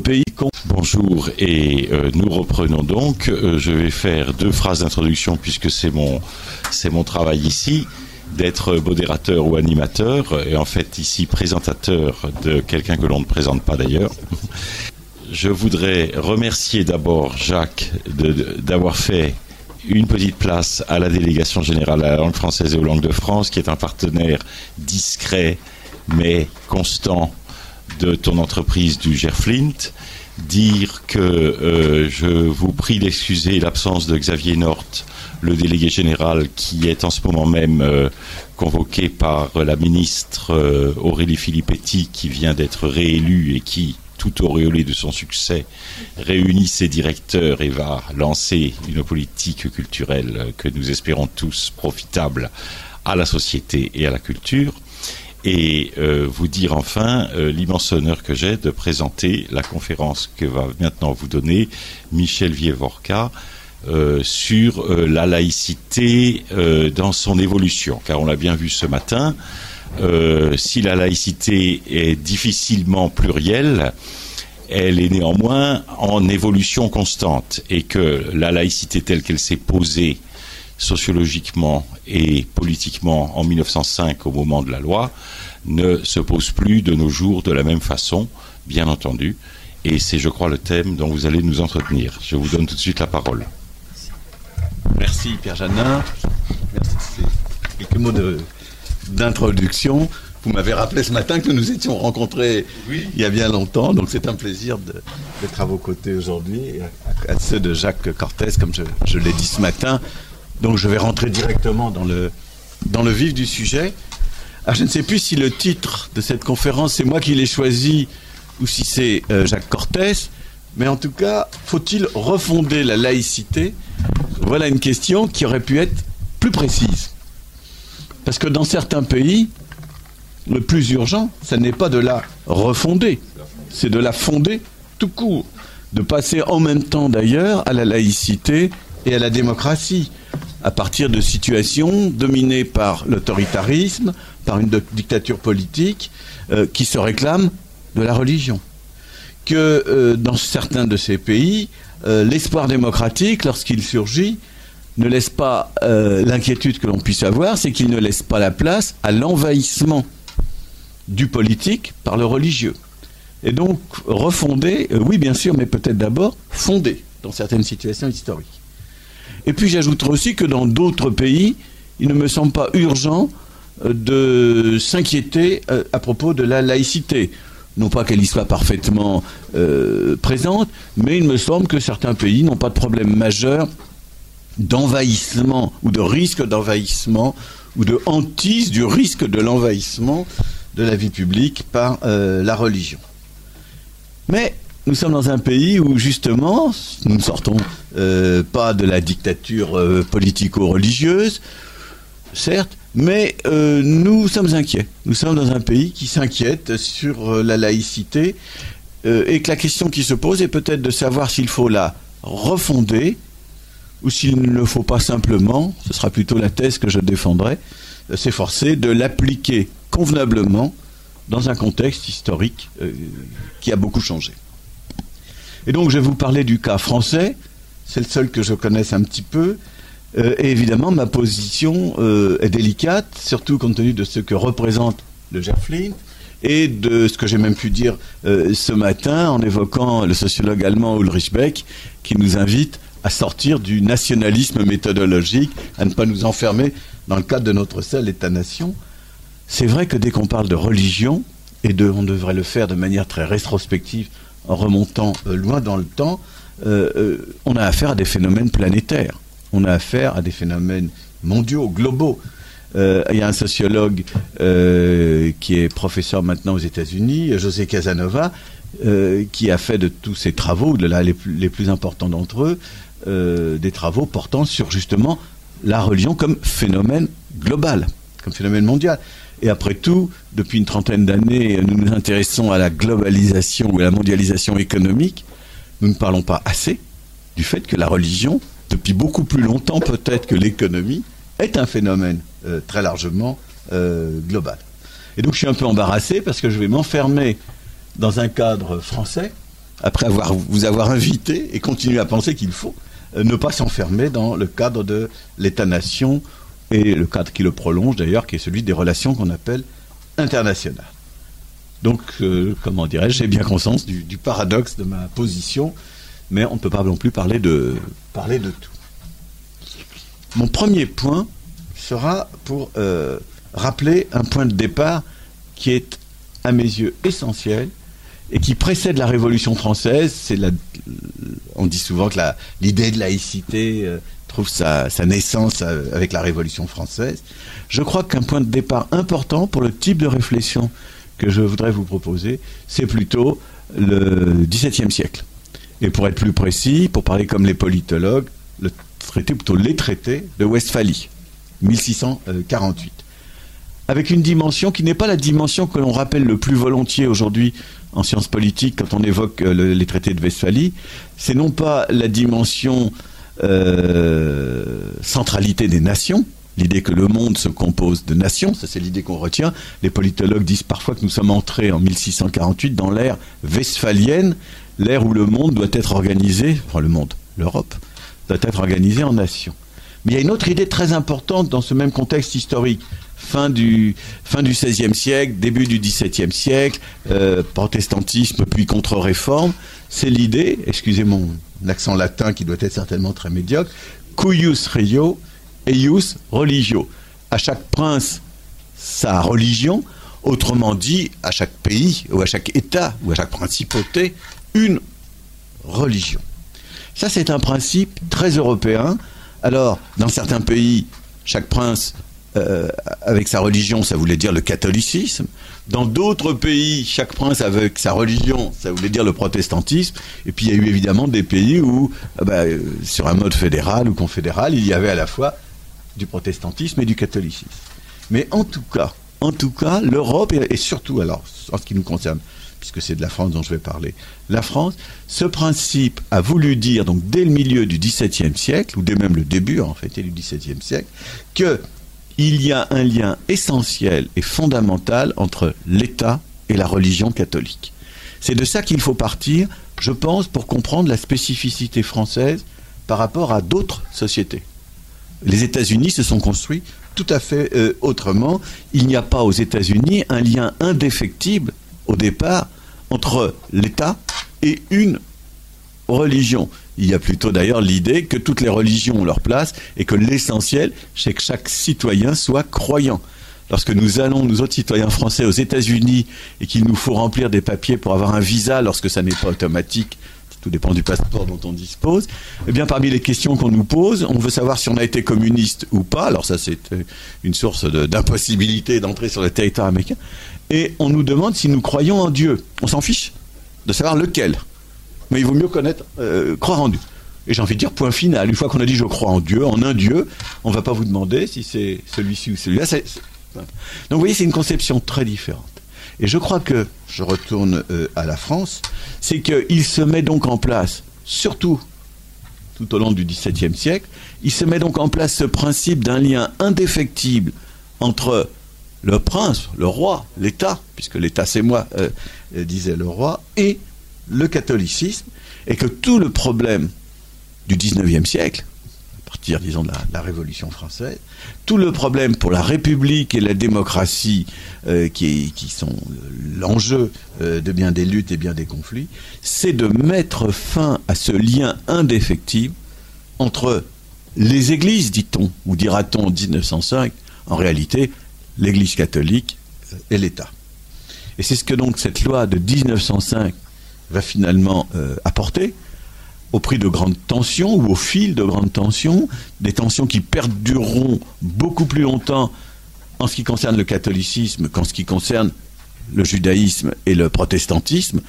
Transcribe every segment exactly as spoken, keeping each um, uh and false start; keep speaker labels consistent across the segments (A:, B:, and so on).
A: pays.
B: Bonjour, et euh, nous reprenons donc. Euh, je vais faire deux phrases d'introduction puisque c'est mon, c'est mon travail ici, d'être modérateur ou animateur, et en fait ici présentateur de quelqu'un que l'on ne présente pas d'ailleurs. Je voudrais remercier d'abord Jacques de, de, d'avoir fait une petite place à la délégation générale à la langue française et aux langues de France, qui est un partenaire discret mais constant de ton entreprise du Gerflint. Dire que euh, je vous prie d'excuser l'absence de Xavier Nort, le délégué général, qui est en ce moment même euh, convoqué par la ministre euh, Aurélie Filippetti, qui vient d'être réélue et qui, tout auréolé de son succès, réunit ses directeurs et va lancer une politique culturelle que nous espérons tous profitable à la société et à la culture. Et euh, vous dire enfin euh, l'immense honneur que j'ai de présenter la conférence que va maintenant vous donner Michel Vievorka euh, sur euh, la laïcité euh, dans son évolution. Car on l'a bien vu ce matin, euh, si la laïcité est difficilement plurielle, elle est néanmoins en évolution constante, et que la laïcité telle qu'elle s'est posée sociologiquement et politiquement en mille neuf cent cinq au moment de la loi ne se pose plus de nos jours de la même façon, bien entendu, et c'est, je crois, le thème dont vous allez nous entretenir. Je vous donne tout de suite la parole.
A: Merci Pierre Janin. Merci de ces quelques mots de, d'introduction. Vous m'avez rappelé ce matin que nous nous étions rencontrés oui. il y a bien longtemps, donc c'est un plaisir de, d'être à vos côtés aujourd'hui, et à, à ceux de Jacques Cortès, comme je, je l'ai dit ce matin. Donc je vais rentrer directement dans le, dans le vif du sujet. Alors je ne sais plus si le titre de cette conférence, c'est moi qui l'ai choisi ou si c'est euh, Jacques Cortès, mais en tout cas, faut-il refonder la laïcité ? Voilà une question qui aurait pu être plus précise. Parce que dans certains pays, le plus urgent, ça n'est pas de la refonder, c'est de la fonder tout court. De passer en même temps d'ailleurs à la laïcité et à la démocratie, à partir de situations dominées par l'autoritarisme, par une dictature politique euh, qui se réclame de la religion. Que euh, dans certains de ces pays, euh, l'espoir démocratique, lorsqu'il surgit, ne laisse pas euh, l'inquiétude que l'on puisse avoir, c'est qu'il ne laisse pas la place à l'envahissement du politique par le religieux. Et donc, refonder, euh, oui bien sûr, mais peut-être d'abord fonder dans certaines situations historiques. Et puis j'ajouterai aussi que dans d'autres pays, il ne me semble pas urgent de s'inquiéter à propos de la laïcité. Non pas qu'elle y soit parfaitement euh, présente, mais il me semble que certains pays n'ont pas de problème majeur d'envahissement ou de risque d'envahissement ou de hantise du risque de l'envahissement de la vie publique par euh, la religion. Mais nous sommes dans un pays où, justement, nous ne sortons euh, pas de la dictature euh, politico-religieuse, certes, mais euh, nous sommes inquiets. Nous sommes dans un pays qui s'inquiète sur euh, la laïcité euh, et que la question qui se pose est peut-être de savoir s'il faut la refonder ou s'il ne faut pas simplement, ce sera plutôt la thèse que je défendrai, euh, s'efforcer de l'appliquer convenablement dans un contexte historique euh, qui a beaucoup changé. Et donc je vais vous parler du cas français, c'est le seul que je connaisse un petit peu, euh, et évidemment ma position euh, est délicate, surtout compte tenu de ce que représente le Gerflint, et de ce que j'ai même pu dire euh, ce matin en évoquant le sociologue allemand Ulrich Beck, qui nous invite à sortir du nationalisme méthodologique, à ne pas nous enfermer dans le cadre de notre seul État-nation. C'est vrai que dès qu'on parle de religion, et de, on devrait le faire de manière très rétrospective, en remontant euh, loin dans le temps, euh, euh, on a affaire à des phénomènes planétaires. On a affaire à des phénomènes mondiaux, globaux. Euh, il y a un sociologue euh, qui est professeur maintenant aux États-Unis, José Casanova, euh, qui a fait de tous ses travaux, de là, les, plus, les plus importants d'entre eux, euh, des travaux portant sur justement la religion comme phénomène global, comme phénomène mondial. Et après tout, depuis une trentaine d'années, nous nous intéressons à la globalisation ou à la mondialisation économique. Nous ne parlons pas assez du fait que la religion, depuis beaucoup plus longtemps peut-être que l'économie, est un phénomène euh, très largement euh, global. Et donc je suis un peu embarrassé parce que je vais m'enfermer dans un cadre français après avoir, vous avoir invité, et continuer à penser qu'il faut euh, ne pas s'enfermer dans le cadre de l'État-nation, et le cadre qui le prolonge d'ailleurs, qui est celui des relations qu'on appelle internationales. Donc, euh, comment dirais-je, j'ai bien conscience du, du paradoxe de ma position, mais on ne peut pas non plus parler de, parler de tout. Mon premier point sera pour euh, rappeler un point de départ qui est, à mes yeux, essentiel et qui précède la Révolution française. C'est la, on dit souvent que la, l'idée de laïcité euh, trouve sa, sa naissance avec la Révolution française. Je crois qu'un point de départ important pour le type de réflexion que je voudrais vous proposer, c'est plutôt le dix-septième siècle. Et pour être plus précis, pour parler comme les politologues, le traité, plutôt les traités de Westphalie, mille six cent quarante-huit. Avec une dimension qui n'est pas la dimension que l'on rappelle le plus volontiers aujourd'hui en sciences politiques quand on évoque le, les traités de Westphalie. C'est non pas la dimension euh, centralité des nations, l'idée que le monde se compose de nations, ça c'est l'idée qu'on retient. Les politologues disent parfois que nous sommes entrés en mille six cent quarante-huit dans l'ère westphalienne, l'ère où le monde doit être organisé, enfin le monde, l'Europe, doit être organisé en nations. Mais il y a une autre idée très importante dans ce même contexte historique. Fin du, fin du seizième siècle, début du dix-septième siècle, euh, protestantisme puis contre-réforme, c'est l'idée, excusez mon accent latin qui doit être certainement très médiocre, cuius regio, eius religio. À chaque prince, sa religion, autrement dit, à chaque pays, ou à chaque État, ou à chaque principauté, une religion. Ça, c'est un principe très européen. Alors, dans certains pays, chaque prince, euh, avec sa religion, ça voulait dire le catholicisme. Dans d'autres pays, chaque prince avec sa religion, ça voulait dire le protestantisme. Et puis, il y a eu évidemment des pays où, euh, bah, euh, sur un mode fédéral ou confédéral, il y avait à la fois du protestantisme et du catholicisme. Mais en tout cas, en tout cas, l'Europe, et, et surtout, alors, en ce qui nous concerne, puisque c'est de la France dont je vais parler, la France, ce principe a voulu dire, donc dès le milieu du dix-septième siècle, ou dès même le début, en fait, du dix-septième siècle, qu'il y a un lien essentiel et fondamental entre l'État et la religion catholique. C'est de ça qu'il faut partir, je pense, pour comprendre la spécificité française par rapport à d'autres sociétés. Les États-Unis se sont construits tout à fait euh, autrement. Il n'y a pas aux États-Unis un lien indéfectible au départ entre l'État et une religion. Il y a plutôt d'ailleurs l'idée que toutes les religions ont leur place et que l'essentiel, c'est que chaque citoyen soit croyant. Lorsque nous allons, nous autres citoyens français, aux États-Unis et qu'il nous faut remplir des papiers pour avoir un visa lorsque ça n'est pas automatique, tout dépend du passeport dont on dispose, eh bien parmi les questions qu'on nous pose, on veut savoir si on a été communiste ou pas. Alors ça, c'est une source de, d'impossibilité d'entrer sur le territoire américain. Et on nous demande si nous croyons en Dieu. On s'en fiche de savoir lequel. Mais il vaut mieux connaître, euh, croire en Dieu. Et j'ai envie de dire, point final. Une fois qu'on a dit je crois en Dieu, en un Dieu, on ne va pas vous demander si c'est celui-ci ou celui-là. C'est, c'est... Donc vous voyez, c'est une conception très différente. Et je crois que, je retourne euh, à la France, c'est qu'il se met donc en place, surtout tout au long du dix-septième siècle, il se met donc en place ce principe d'un lien indéfectible entre le prince, le roi, l'État, puisque l'État c'est moi, euh, euh, disait le roi, et le catholicisme, et que tout le problème du dix-neuvième siècle, à partir, disons, de la, de la Révolution française, tout le problème pour la République et la démocratie, euh, qui, qui sont l'enjeu euh, de bien des luttes et bien des conflits, c'est de mettre fin à ce lien indéfectible entre les églises, dit-on, ou dira-t-on en dix-neuf cent cinq, en réalité, l'Église catholique et l'État. Et c'est ce que donc cette loi de dix-neuf cent cinq va finalement euh, apporter, au prix de grandes tensions, ou au fil de grandes tensions, des tensions qui perdureront beaucoup plus longtemps en ce qui concerne le catholicisme qu'en ce qui concerne le judaïsme et le protestantisme,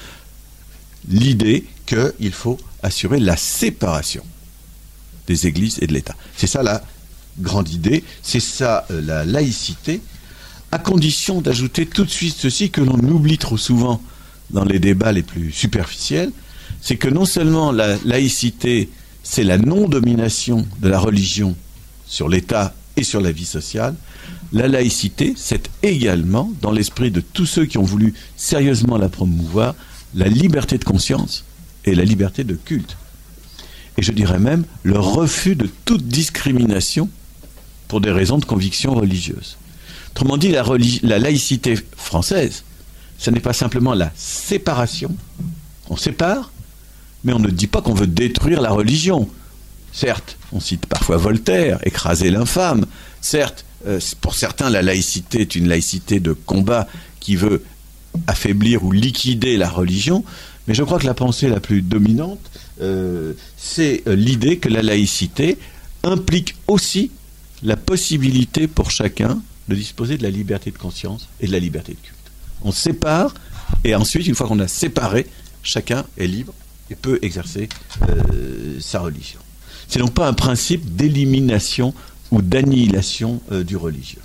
A: l'idée qu'il faut assurer la séparation des églises et de l'État. C'est ça la grande idée, c'est ça euh, la laïcité, à condition d'ajouter tout de suite ceci que l'on oublie trop souvent dans les débats les plus superficiels, c'est que non seulement la laïcité, c'est la non-domination de la religion sur l'État et sur la vie sociale, la laïcité, c'est également, dans l'esprit de tous ceux qui ont voulu sérieusement la promouvoir, la liberté de conscience et la liberté de culte. Et je dirais même le refus de toute discrimination pour des raisons de conviction religieuse. Autrement dit, la, religi- la laïcité française, ce n'est pas simplement la séparation. On sépare, mais on ne dit pas qu'on veut détruire la religion. Certes, on cite parfois Voltaire, écraser l'infâme. Certes, euh, pour certains, la laïcité est une laïcité de combat qui veut affaiblir ou liquider la religion. Mais je crois que la pensée la plus dominante, euh, c'est euh, l'idée que la laïcité implique aussi la possibilité pour chacun de disposer de la liberté de conscience et de la liberté de culte. On sépare, et ensuite, une fois qu'on a séparé, chacun est libre et peut exercer euh, sa religion. C'est donc pas un principe d'élimination ou d'annihilation euh, du religieux.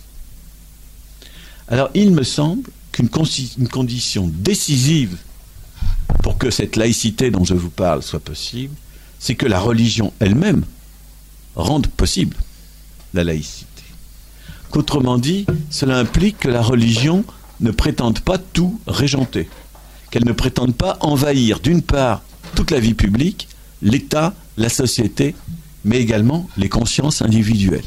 A: Alors, il me semble qu'une consi- une condition décisive pour que cette laïcité dont je vous parle soit possible, c'est que la religion elle-même rende possible la laïcité. Qu'autrement dit, cela implique que la religion ne prétende pas tout régenter, qu'elle ne prétende pas envahir d'une part toute la vie publique, l'État, la société, mais également les consciences individuelles.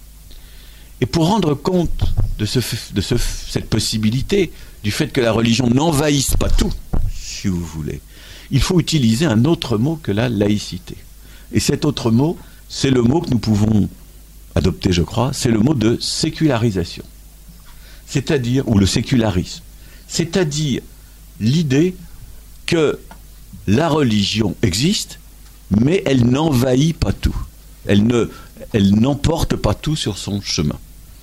A: Et pour rendre compte de, ce, de ce, cette possibilité, du fait que la religion n'envahisse pas tout, si vous voulez, il faut utiliser un autre mot que la laïcité. Et cet autre mot, c'est le mot que nous pouvons adopter, je crois, c'est le mot de sécularisation. C'est-à-dire, ou le sécularisme. C'est-à-dire l'idée que la religion existe, mais elle n'envahit pas tout. Elle ne, elle n'emporte pas tout sur son chemin.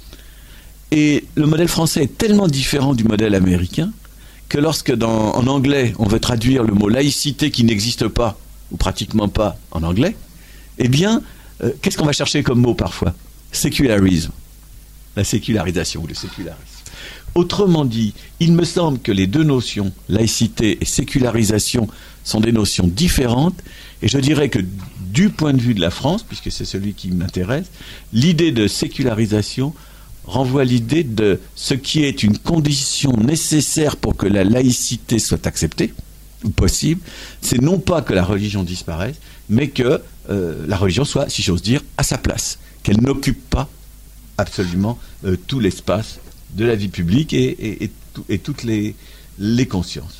A: Et le modèle français est tellement différent du modèle américain que lorsque, dans, en anglais, on veut traduire le mot laïcité qui n'existe pas, ou pratiquement pas en anglais, eh bien, euh, qu'est-ce qu'on va chercher comme mot parfois ? Sécularisme. La sécularisation ou le sécularisme. Autrement dit, il me semble que les deux notions, laïcité et sécularisation, sont des notions différentes, et je dirais que du point de vue de la France, puisque c'est celui qui m'intéresse, l'idée de sécularisation renvoie à l'idée de ce qui est une condition nécessaire pour que la laïcité soit acceptée, ou possible, c'est non pas que la religion disparaisse, mais que euh, la religion soit, si j'ose dire, à sa place, qu'elle n'occupe pas absolument euh, tout l'espace de la vie publique et, et, et, tout, et toutes les, les consciences.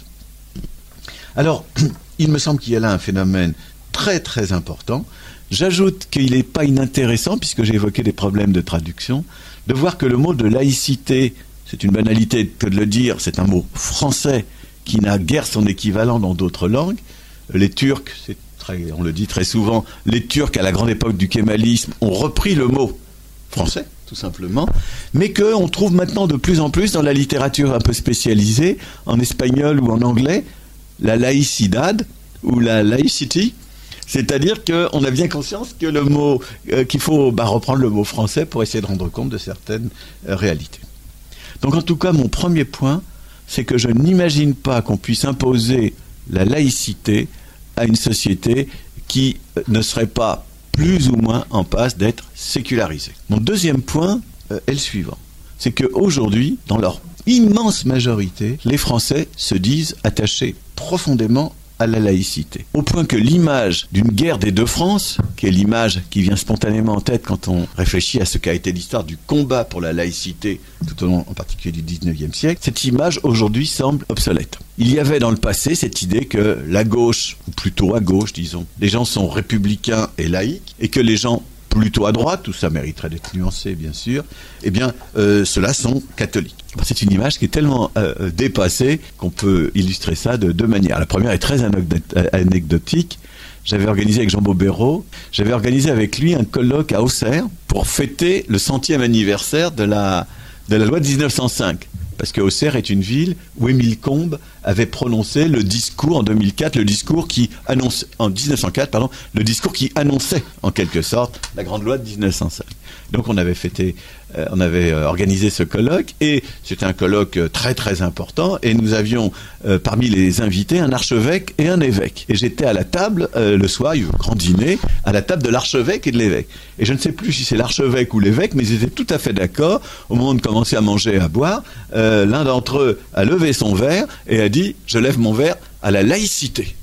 A: Alors, il me semble qu'il y a là un phénomène très très important. J'ajoute qu'il n'est pas inintéressant, puisque j'ai évoqué des problèmes de traduction, de voir que le mot de laïcité, c'est une banalité que de le dire, c'est un mot français qui n'a guère son équivalent dans d'autres langues. Les Turcs, c'est très, on le dit très souvent, les Turcs à la grande époque du kémalisme ont repris le mot français, tout simplement, mais qu'on trouve maintenant de plus en plus dans la littérature un peu spécialisée, en espagnol ou en anglais, la laïcidad ou la laïcité, c'est-à-dire qu'on a bien conscience que le mot, euh, qu'il faut bah, reprendre le mot français pour essayer de rendre compte de certaines euh, réalités. Donc en tout cas, mon premier point, c'est que je n'imagine pas qu'on puisse imposer la laïcité à une société qui ne serait pas plus ou moins en passe d'être sécularisée. Mon deuxième point euh, est le suivant. C'est qu'aujourd'hui, dans leur immense majorité, les Français se disent attachés profondément à la laïcité. Au point que l'image d'une guerre des deux France, qui est l'image qui vient spontanément en tête quand on réfléchit à ce qu'a été l'histoire du combat pour la laïcité, tout au long en particulier du dix-neuvième siècle, cette image aujourd'hui semble obsolète. Il y avait dans le passé cette idée que la gauche, ou plutôt à gauche disons, les gens sont républicains et laïcs, et que les gens plutôt à droite, tout ça mériterait d'être nuancé bien sûr, eh bien euh, ceux-là sont catholiques. C'est une image qui est tellement euh, dépassée qu'on peut illustrer ça de deux manières. La première est très anecdotique. J'avais organisé avec Jean Bobéro, j'avais organisé avec lui un colloque à Auxerre pour fêter le centième anniversaire de la, de la loi de dix-neuf cent cinq. Parce que Auxerre est une ville où Émile Combes avait prononcé le discours en deux mille quatre, le discours qui annonce, en dix-neuf cent quatre, pardon, le discours qui annonçait en quelque sorte la grande loi de dix-neuf cent cinq. Donc on avait fêté, euh, on avait euh, organisé ce colloque et c'était un colloque euh, très très important et nous avions euh, parmi les invités un archevêque et un évêque. Et j'étais à la table euh, le soir, il y a eu un grand dîner, à la table de l'archevêque et de l'évêque. Et je ne sais plus si c'est l'archevêque ou l'évêque, mais ils étaient tout à fait d'accord au moment de commencer à manger et à boire. Euh, l'un d'entre eux a levé son verre et a dit « Je lève mon verre à la laïcité ».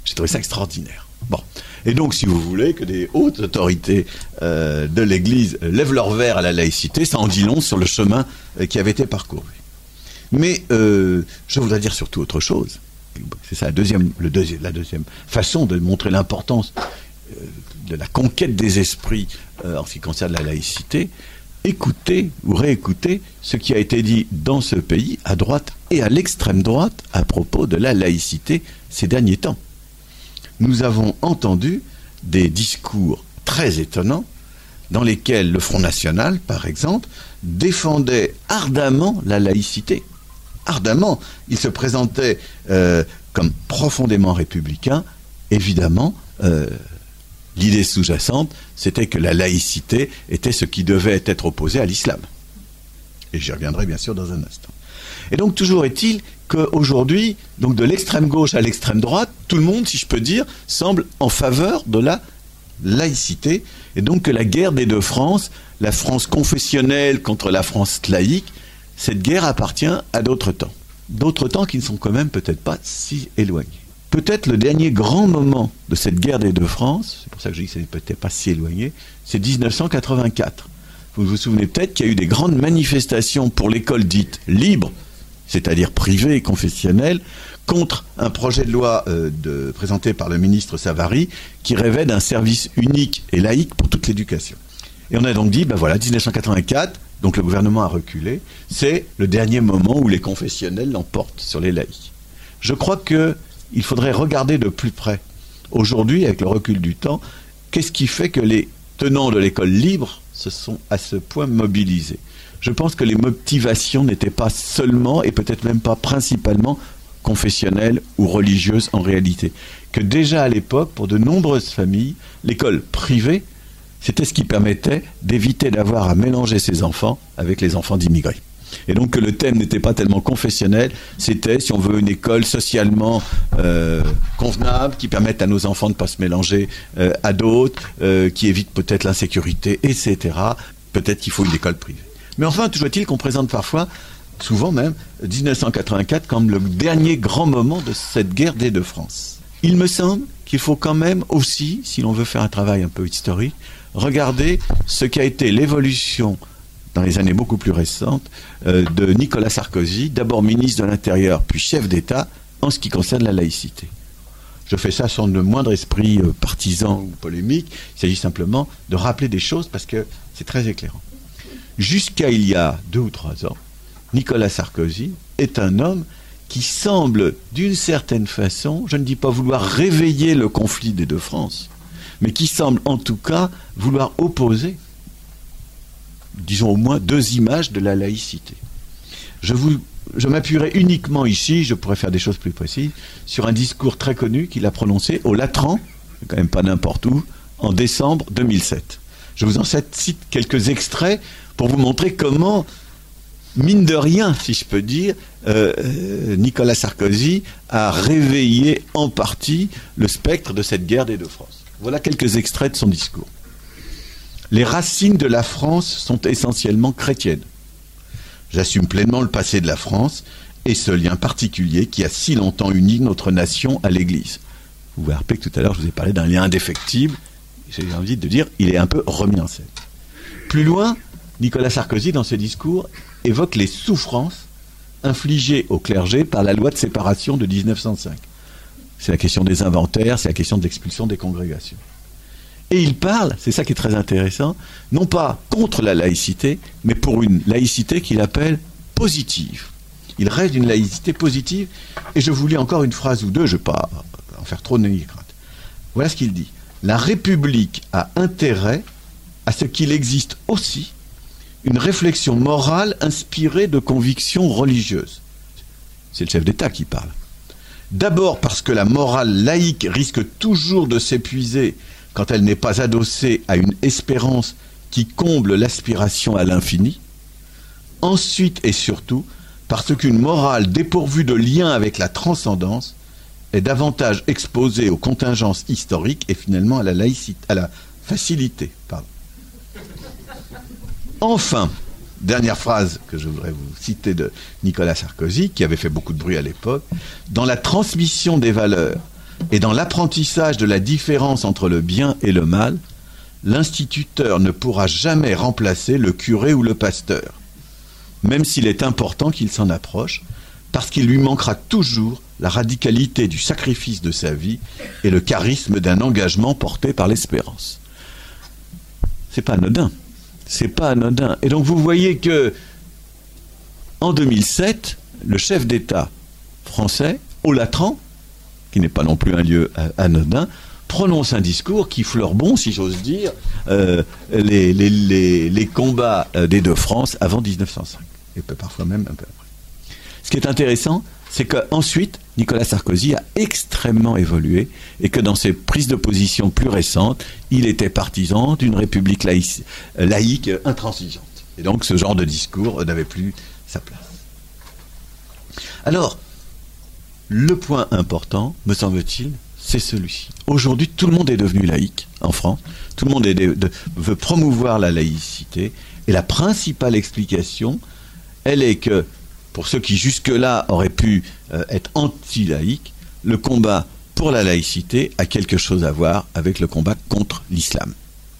A: J'ai trouvé ça extraordinaire. Bon. Et donc, si vous voulez que des hautes autorités euh, de l'Église lèvent leur verre à la laïcité, ça en dit long sur le chemin euh, qui avait été parcouru. Mais euh, je voudrais dire surtout autre chose. C'est ça la deuxième, le deuxième, la deuxième façon de montrer l'importance euh, de la conquête des esprits euh, en ce qui concerne la laïcité. Écoutez ou réécoutez ce qui a été dit dans ce pays, à droite et à l'extrême droite, à propos de la laïcité ces derniers temps. Nous avons entendu des discours très étonnants dans lesquels le Front National, par exemple, défendait ardemment la laïcité. Ardemment, il se présentait euh, comme profondément républicain. Évidemment, euh, l'idée sous-jacente, c'était que la laïcité était ce qui devait être opposé à l'islam. Et j'y reviendrai bien sûr dans un instant. Et donc, toujours est-il qu'aujourd'hui, donc de l'extrême gauche à l'extrême droite, tout le monde, si je peux dire, semble en faveur de la laïcité. Et donc que la guerre des deux France, la France confessionnelle contre la France laïque, cette guerre appartient à d'autres temps. D'autres temps qui ne sont quand même peut-être pas si éloignés. Peut-être le dernier grand moment de cette guerre des deux France, c'est pour ça que je dis que ce n'est peut-être pas si éloigné, c'est dix-neuf cent quatre-vingt-quatre. Vous vous souvenez peut-être qu'il y a eu des grandes manifestations pour l'école dite libre, c'est-à-dire privée et confessionnelle, contre un projet de loi euh, de, présenté par le ministre Savary, qui rêvait d'un service unique et laïque pour toute l'éducation. Et on a donc dit, ben voilà, dix-neuf cent quatre-vingt-quatre, donc le gouvernement a reculé, c'est le dernier moment où les confessionnels l'emportent sur les laïcs. Je crois qu'il faudrait regarder de plus près, aujourd'hui, avec le recul du temps, qu'est-ce qui fait que les tenants de l'école libre se sont à ce point mobilisés. Je pense que les motivations n'étaient pas seulement, et peut-être même pas principalement, confessionnelles ou religieuses en réalité. Que déjà à l'époque, pour de nombreuses familles, l'école privée, c'était ce qui permettait d'éviter d'avoir à mélanger ses enfants avec les enfants d'immigrés. Et donc que le thème n'était pas tellement confessionnel, c'était, si on veut, une école socialement euh, convenable, qui permette à nos enfants de ne pas se mélanger euh, à d'autres, euh, qui évite peut-être l'insécurité, et cetera. Peut-être qu'il faut une école privée. Mais enfin, toujours est-il qu'on présente parfois, souvent même, dix-neuf cent quatre-vingt-quatre comme le dernier grand moment de cette guerre des deux France. Il me semble qu'il faut quand même aussi, si l'on veut faire un travail un peu historique, regarder ce qu'a été l'évolution dans les années beaucoup plus récentes euh, de Nicolas Sarkozy, d'abord ministre de l'Intérieur, puis chef d'État, en ce qui concerne la laïcité. Je fais ça sans le moindre esprit euh, partisan ou polémique, il s'agit simplement de rappeler des choses parce que c'est très éclairant. Jusqu'à il y a deux ou trois ans, Nicolas Sarkozy est un homme qui semble, d'une certaine façon, je ne dis pas vouloir réveiller le conflit des deux France, mais qui semble en tout cas vouloir opposer, disons au moins, deux images de la laïcité. Je, vous, je m'appuierai uniquement ici, je pourrais faire des choses plus précises, sur un discours très connu qu'il a prononcé au Latran, quand même pas n'importe où, en décembre deux mille sept. Je vous en cite quelques extraits pour vous montrer comment, mine de rien, si je peux dire, euh, Nicolas Sarkozy a réveillé en partie le spectre de cette guerre des deux France. Voilà quelques extraits de son discours. Les racines de la France sont essentiellement chrétiennes. J'assume pleinement le passé de la France et ce lien particulier qui a si longtemps uni notre nation à l'Église. Vous vous rappelez que tout à l'heure je vous ai parlé d'un lien indéfectible. J'ai envie de dire, il est un peu remis en scène. Plus loin, Nicolas Sarkozy, dans ce discours, évoque les souffrances infligées au clergé par la loi de séparation de dix-neuf cent cinq. C'est la question des inventaires, c'est la question de l'expulsion des congrégations. Et il parle, c'est ça qui est très intéressant, non pas contre la laïcité, mais pour une laïcité qu'il appelle positive. Il reste d'une laïcité positive, et je vous lis encore une phrase ou deux, je ne vais pas en faire trop de négrate. Voilà ce qu'il dit. La République a intérêt à ce qu'il existe aussi une réflexion morale inspirée de convictions religieuses. C'est le chef d'État qui parle. D'abord parce que la morale laïque risque toujours de s'épuiser quand elle n'est pas adossée à une espérance qui comble l'aspiration à l'infini. Ensuite et surtout parce qu'une morale dépourvue de lien avec la transcendance est davantage exposée aux contingences historiques et finalement à la laïcité, à la facilité. Pardon. Enfin, dernière phrase que je voudrais vous citer de Nicolas Sarkozy, qui avait fait beaucoup de bruit à l'époque, dans la transmission des valeurs, Et dans l'apprentissage de la différence entre le bien et le mal, l'instituteur ne pourra jamais remplacer le curé ou le pasteur, même s'il est important qu'il s'en approche, parce qu'il lui manquera toujours la radicalité du sacrifice de sa vie et le charisme d'un engagement porté par l'espérance. C'est pas anodin. C'est pas anodin. Et donc vous voyez que en deux mille sept, le chef d'État français, au Latran, qui n'est pas non plus un lieu anodin, prononce un discours qui fleure bon, si j'ose dire, euh, les, les, les, les combats des deux France avant dix-neuf cent cinq, et parfois même un peu après. Ce qui est intéressant, c'est qu'ensuite, Nicolas Sarkozy a extrêmement évolué et que dans ses prises de position plus récentes, il était partisan d'une république laïque, laïque intransigeante. Et donc ce genre de discours n'avait plus sa place. Alors, le point important, me semble-t-il, c'est celui-ci. Aujourd'hui, tout le monde est devenu laïque en France. Tout le monde est de, de, veut promouvoir la laïcité. Et la principale explication, elle est que, pour ceux qui jusque-là auraient pu euh, être anti-laïques, le combat pour la laïcité a quelque chose à voir avec le combat contre l'islam.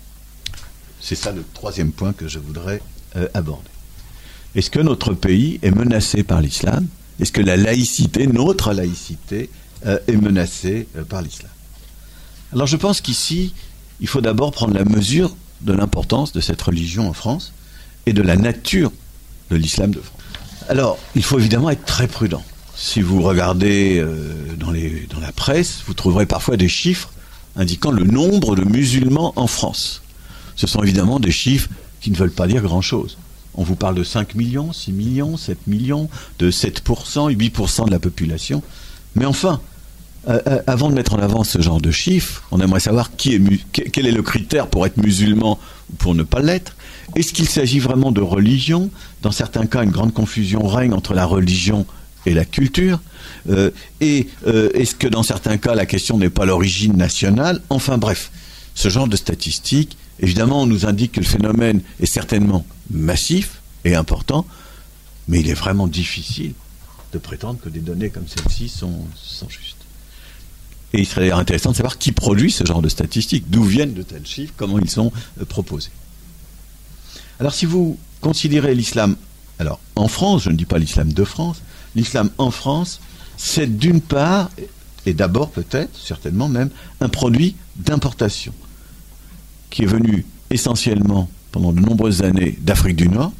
A: C'est ça le troisième point que je voudrais euh, aborder. Est-ce que notre pays est menacé par l'islam ? Est-ce que la laïcité, notre laïcité, euh, est menacée euh, par l'islam ? Alors je pense qu'ici, il faut d'abord prendre la mesure de l'importance de cette religion en France et de la nature de l'islam de France. Alors, il faut évidemment être très prudent. Si vous regardez euh, dans, les, dans la presse, vous trouverez parfois des chiffres indiquant le nombre de musulmans en France. Ce sont évidemment des chiffres qui ne veulent pas dire grand-chose. On vous parle de cinq millions, six millions, sept millions, de sept pour cent, huit pour cent de la population. Mais enfin, euh, euh, avant de mettre en avant ce genre de chiffres, on aimerait savoir qui est mu- quel est le critère pour être musulman ou pour ne pas l'être. Est-ce qu'il s'agit vraiment de religion ? Dans certains cas, une grande confusion règne entre la religion et la culture. Euh, et euh, est-ce que dans certains cas, la question n'est pas l'origine nationale ? Enfin bref, ce genre de statistiques, évidemment, on nous indique que le phénomène est certainement massif et important, mais il est vraiment difficile de prétendre que des données comme celles-ci sont, sont justes. Et il serait intéressant de savoir qui produit ce genre de statistiques, d'où viennent de tels chiffres, comment ils sont euh, proposés. Alors si vous considérez l'islam, alors en France, je ne dis pas l'islam de France, l'islam en France, c'est d'une part, et d'abord peut-être, certainement même, un produit d'importation, qui est venu essentiellement pendant de nombreuses années d'Afrique du Nord,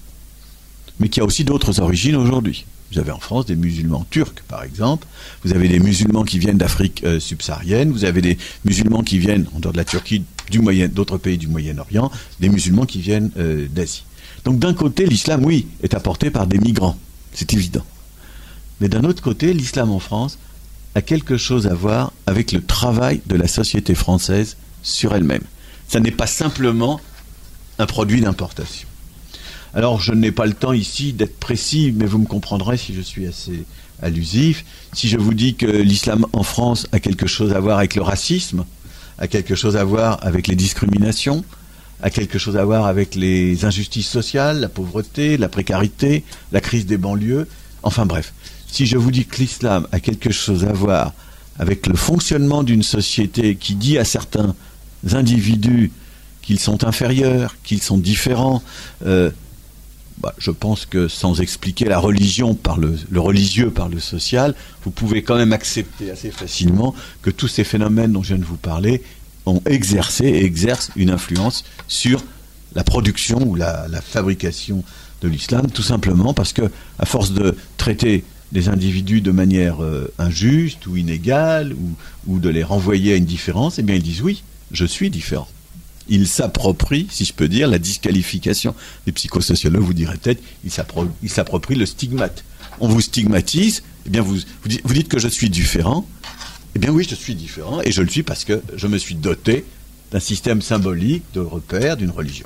A: mais qui a aussi d'autres origines aujourd'hui. Vous avez en France des musulmans turcs, par exemple, vous avez des musulmans qui viennent d'Afrique euh, subsaharienne, vous avez des musulmans qui viennent, en dehors de la Turquie, du Moyen, d'autres pays du Moyen-Orient, des musulmans qui viennent euh, d'Asie. Donc d'un côté, l'islam, oui, est apporté par des migrants, c'est évident. Mais d'un autre côté, l'islam en France a quelque chose à voir avec le travail de la société française sur elle-même. Ça n'est pas simplement un produit d'importation. Alors, je n'ai pas le temps ici d'être précis, mais vous me comprendrez si je suis assez allusif. Si je vous dis que l'islam en France a quelque chose à voir avec le racisme, a quelque chose à voir avec les discriminations, a quelque chose à voir avec les injustices sociales, la pauvreté, la précarité, la crise des banlieues, enfin bref. Si je vous dis que l'islam a quelque chose à voir avec le fonctionnement d'une société qui dit à certains individus qu'ils sont inférieurs, qu'ils sont différents, euh, bah, je pense que sans expliquer la religion par le, le religieux par le social, vous pouvez quand même accepter assez facilement que tous ces phénomènes dont je viens de vous parler ont exercé et exercent une influence sur la production ou la, la fabrication de l'islam, tout simplement parce que, à force de traiter des individus de manière euh, injuste ou inégale, ou, ou de les renvoyer à une différence, eh bien ils disent oui, je suis différent. Ils s'approprient, si je peux dire, la disqualification. Les psychosociologues vous diraient peut-être, ils s'appro- ils s'approprient le stigmate. On vous stigmatise, eh bien vous, vous, dites, vous dites que je suis différent. Eh bien oui, je suis différent, et je le suis parce que je me suis doté d'un système symbolique, de repères, d'une religion.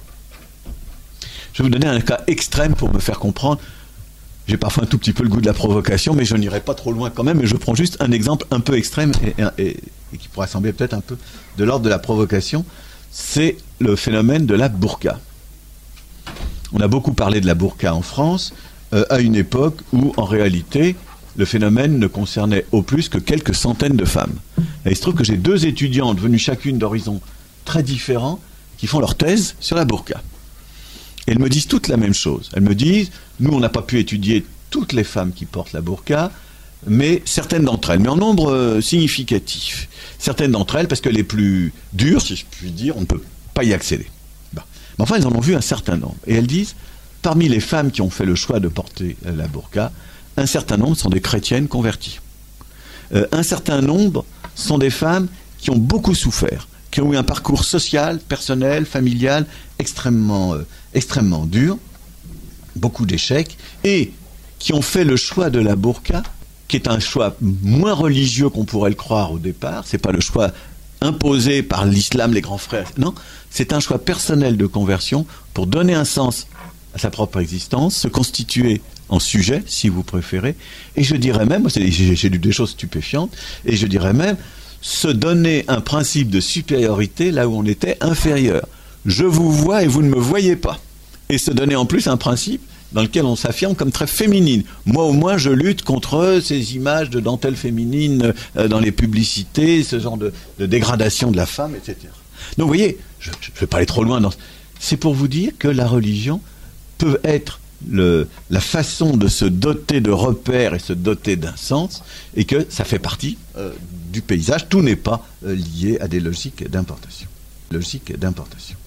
A: Je vais vous donner un cas extrême pour me faire comprendre. J'ai parfois un tout petit peu le goût de la provocation, mais je n'irai pas trop loin quand même, et je prends juste un exemple un peu extrême, et, et, et qui pourrait sembler peut-être un peu de l'ordre de la provocation. C'est le phénomène de la burqa. On a beaucoup parlé de la burqa en France, euh, à une époque où, en réalité, le phénomène ne concernait au plus que quelques centaines de femmes. Et il se trouve que j'ai deux étudiantes venues chacune d'horizons très différents qui font leur thèse sur la burqa. Et elles me disent toutes la même chose. Elles me disent, nous on n'a pas pu étudier toutes les femmes qui portent la burqa, mais certaines d'entre elles, mais en nombre euh, significatif. Certaines d'entre elles, parce que les plus dures, si je puis dire, on ne peut pas y accéder. Bon. Mais enfin, elles en ont vu un certain nombre. Et elles disent, parmi les femmes qui ont fait le choix de porter la burqa, un certain nombre sont des chrétiennes converties. Euh, un certain nombre sont des femmes qui ont beaucoup souffert, qui ont eu un parcours social, personnel, familial, extrêmement, euh, extrêmement dur, beaucoup d'échecs, et qui ont fait le choix de la burqa, qui est un choix moins religieux qu'on pourrait le croire au départ. C'est pas le choix imposé par l'islam, les grands frères. Non, c'est un choix personnel de conversion pour donner un sens à sa propre existence, se constituer en sujet, si vous préférez, et je dirais même, j'ai lu des choses stupéfiantes, et je dirais même, se donner un principe de supériorité là où on était inférieur. Je vous vois et vous ne me voyez pas. Et se donner en plus un principe dans lequel on s'affirme comme très féminine. Moi, au moins, je lutte contre ces images de dentelle féminine dans les publicités, ce genre de, de dégradation de la femme, et cetera. Donc, vous voyez, je ne vais pas aller trop loin. Dans... C'est pour vous dire que la religion peut être le, la façon de se doter de repères et se doter d'un sens, et que ça fait partie euh, du paysage. Tout n'est pas euh, lié à des logiques d'importation. Logiques d'importation.